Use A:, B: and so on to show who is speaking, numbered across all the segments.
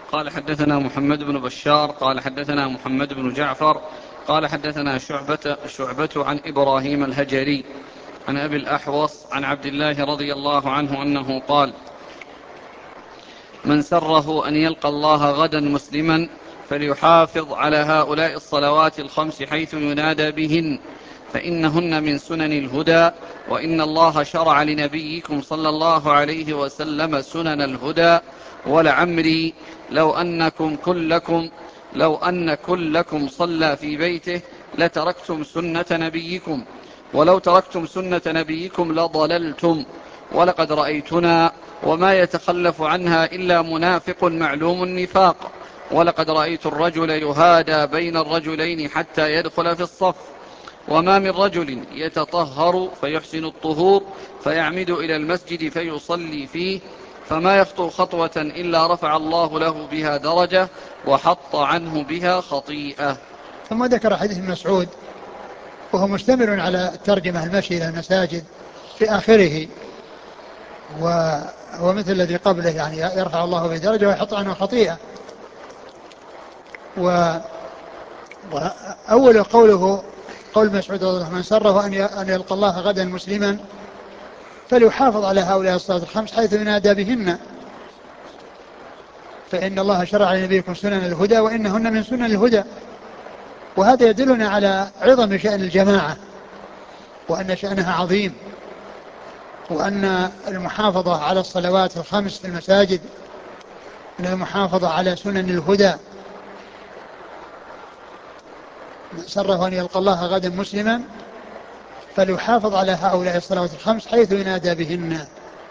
A: قال حدثنا محمد بن بشار قال حدثنا محمد بن جعفر قال حدثنا شعبة عن إبراهيم الهجري عن أبي الأحوص عن عبد الله رضي الله عنه أنه قال: من سره أن يلقى الله غدا مسلما فليحافظ على هؤلاء الصلوات الخمس حيث ينادى بهن، فإنهن من سنن الهدى، وإن الله شرع لنبيكم صلى الله عليه وسلم سنن الهدى، ولعمري لو أن كلكم صلى في بيته لتركتم سنة نبيكم، ولو تركتم سنة نبيكم لضللتم، ولقد رأيتنا وما يتخلف عنها إلا منافق معلوم النفاق، ولقد رأيت الرجل يهادى بين الرجلين حتى يدخل في الصف، وما من رجل يتطهر فيحسن الطهور فيعمد إلى المسجد فيصلي فيه فما يخطو خطوة إلا رفع الله له بها درجة وحط عنه بها خطيئة.
B: ثم ذكر حديث مسعود وهو مشتمل على الترجمة المشي إلى المساجد في آخره، وهو مثل الذي قبله، يعني يرفع الله به درجة ويحط عنه خطيئة. وأول قوله قول مسعود رضي الله عنه: من سره أن يلقى الله غدا مسلما فليحافظ على هؤلاء الصلوات الخمس حيث ينادى بهن، فإن الله شرع لنبيكم سنن الهدى وإنهن من سنن الهدى. وهذا يدلنا على عظم شأن الجماعة، وأن شأنها عظيم، وأن المحافظة على الصلوات الخمس في المساجد من المحافظة على سنن الهدى. من سره أن يلقى الله غدا مسلما فليحافظ على هؤلاء الصلوات الخمس حيث ينادى بهن،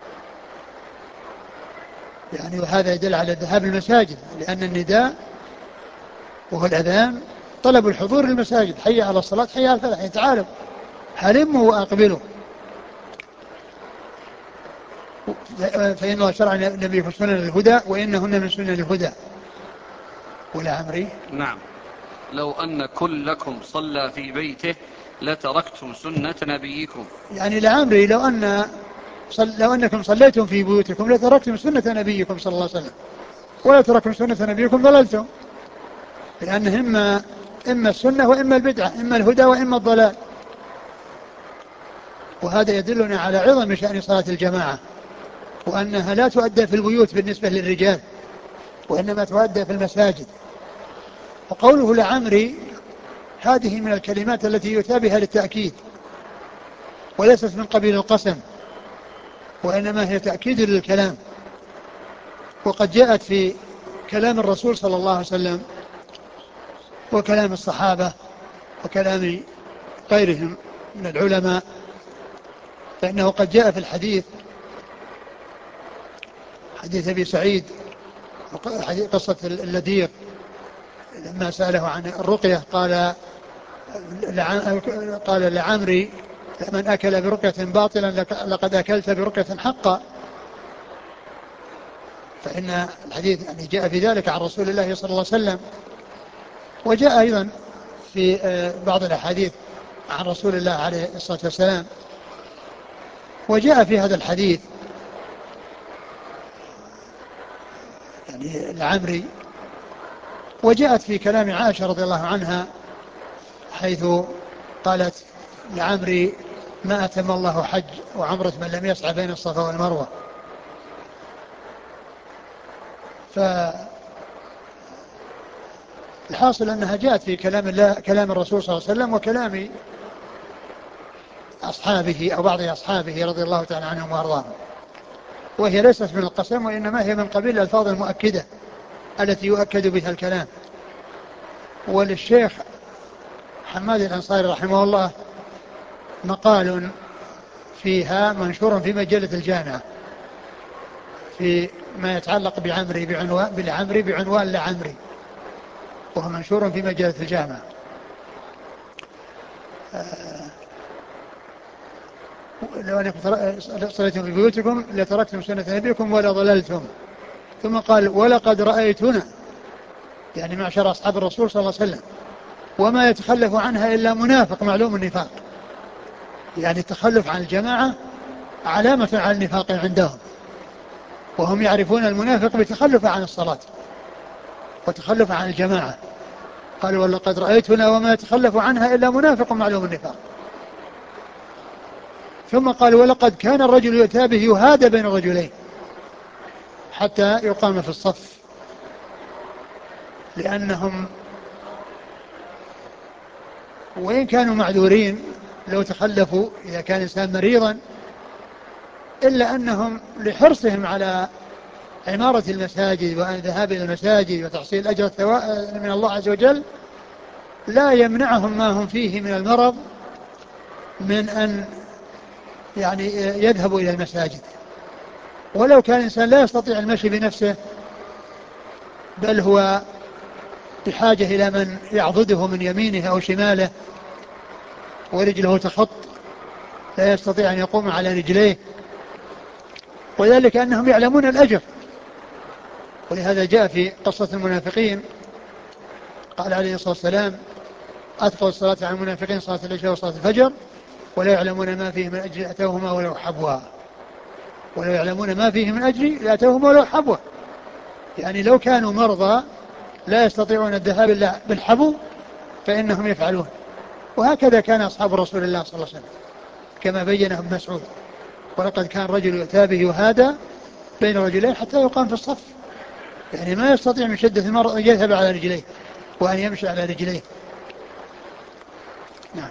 B: يعني وهذا يدل على ذهاب المساجد، لأن النداء وهو الأذان طلب الحضور للمساجد: حي على الصلاة حي على الفلاح، تعالوا هلموا وأقبلوا. فإن الله شرع النبي سنن الهدى وإنهن من سنن الهدى. ولعمري
A: نعم، لو أن كلكم صلى في بيته لتركتم سنة نبيكم،
B: يعني لعمري لو أنكم صليتم في بيوتكم لتركتم سنة نبيكم صلى الله عليه وسلم، ولا تركتم سنة نبيكم ضللتم، لأن إما السنة وإما البدعة، إما الهدى وإما الضلال. وهذا يدلنا على عظم شأن صلاة الجماعة، وأنها لا تؤدى في البيوت بالنسبة للرجال، وإنما تؤدى في المساجد. وقوله لعمري هذه من الكلمات التي يؤتى بها للتأكيد، وليست من قبيل القسم، وإنما هي تأكيد للكلام. وقد جاءت في كلام الرسول صلى الله عليه وسلم وكلام الصحابة وكلام غيرهم من العلماء، فإنه قد جاء في الحديث، حديث أبي سعيد قصة اللذيذ لما سأله عن الرقية قال لعمري: من أكل برقية باطلا لقد أكلت برقية حقا. فإن الحديث يعني جاء في ذلك عن رسول الله صلى الله عليه وسلم. وجاء أيضا في بعض الأحاديث عن رسول الله عليه الصلاة والسلام. وجاء في هذا الحديث يعني العمري، وجاءت في كلام عائشة رضي الله عنها حيث قالت لعمري: ما أتم الله حج وعمرة من لم يسعى بين الصفا والمروة. فالحاصل أنها جاءت في كلام الله، كلام الرسول صلى الله عليه وسلم وكلام أصحابه أو بعض أصحابه رضي الله تعالى عنهم وأرضاهم، وهي ليست من القسم، وإنما هي من قبيل الألفاظ المؤكدة التي يؤكد بها الكلام. وللشيخ حماد الأنصاري رحمه الله مقال فيها منشور في مجلة الجامعة في ما يتعلق بالعمري بعنوان لعمري، وهو منشور في مجلة الجامعة. لو أنكم صليتم في بيوتكم لتركتم سنة نبيكم ولا ضللتم. ثم قال: ولقد رأيتنا، يعني معشر أصحاب الرسول صلى الله عليه وسلم، وما يتخلف عنها إلا منافق معلوم النفاق. يعني التخلف عن الجماعة علامة على النفاق عندهم، وهم يعرفون المنافق بتخلف عن الصلاة. وتخلف عن الجماعة. قال ولقد رأيتنا وما يتخلف عنها إلا منافق معلوم النفاق. ثم قال ولقد كان الرجل يؤتى به يهادى بين الرجلين حتى يقام في الصف، لأنهم وإن كانوا معذورين لو تخلفوا إذا كان إنسان مريضا، إلا أنهم لحرصهم على عمارة المساجد والذهاب إلى المساجد وتحصيل أجر من الله عز وجل لا يمنعهم ما هم فيه من المرض من أن يعني يذهبوا إلى المساجد. ولو كان الإنسان لا يستطيع المشي بنفسه بل هو بحاجة إلى من يعضده من يمينه أو شماله ورجله تخط لا يستطيع أن يقوم على رجليه، وذلك أنهم يعلمون الأجر. ولهذا جاء في قصة المنافقين قال عليه الصلاة والسلام أثقل الصلاة على المنافقين صلاة العشاء وصلاة الفجر ولا يعلمون ما فيه من أجل أتوهما ولو حبوا. ولو يعلمون ما فيه من أجل لأتوهما ولو حبوا، يعني لو كانوا مرضى لا يستطيعون الذهاب إلا بالحبو فإنهم يفعلون. وهكذا كان أصحاب رسول الله صلى الله عليه وسلم كما بينه ابن مسعود ولقد كان رجل يؤتى به يهادى بين رجلين حتى يقام في الصف، يعني ما يستطيع من شدة المرض أن يذهب على رجليه وأن يمشي على رجليه. نعم.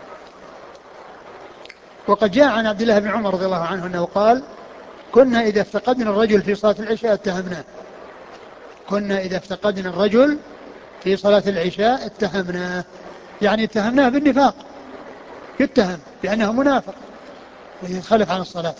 B: وقد جاء عن عبد الله بن عمر رضي الله عنه أنه قال كنا إذا افتقدنا الرجل في صلاة العشاء اتهمناه. كنا إذا افتقدنا الرجل في صلاة العشاء اتهمناه، يعني اتهمناه بالنفاق، يتهم بأنه منافق ويتخلف عن الصلاة.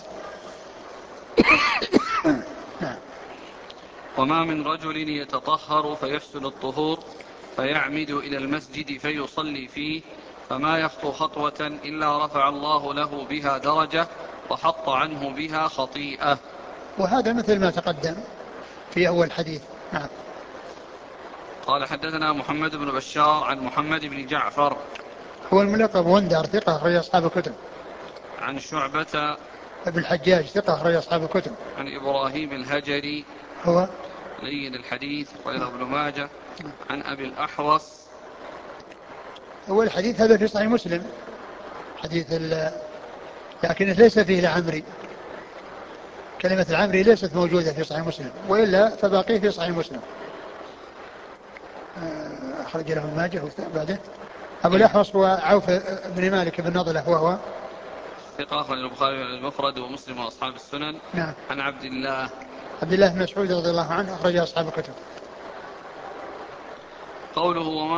B: نعم.
A: وما من رجل يتطهر فيفسد الطهور فيعمد إلى المسجد فيصلي فيه فما يخطو خطوة إلا رفع الله له بها درجة وحط عنه بها خطيئة.
B: وهذا مثل ما تقدم في أول حديث. نعم.
A: قال حدثنا محمد بن بشار عن محمد بن جعفر
B: هو الملقب وندر ثقة أخرج أصحاب الكتب.
A: عن شعبة
B: ابن الحجاج ثقة أخرج أصحاب الكتب.
A: عن إبراهيم الهجري
B: هو
A: لين الحديث وإلى ابن ماجه عن أبي الأحوص.
B: أول حديث هذا في صحيح مسلم حديث لكن ليس فيه العمري، كلمة العمري ليست موجودة في صحيح مسلم، وإلا فباقيه في صحيح مسلم. أخرج له ابن ماجه بعده. أبو الأحوص هو عوف بن مالك بن نضلة وهو
A: ثقة أخرج البخاري المفرد ومسلم وأصحاب السنن.
B: نعم.
A: عن عبد الله
B: بن مسعود رضي الله عنه أخرج أصحاب الكتب.
A: قوله وما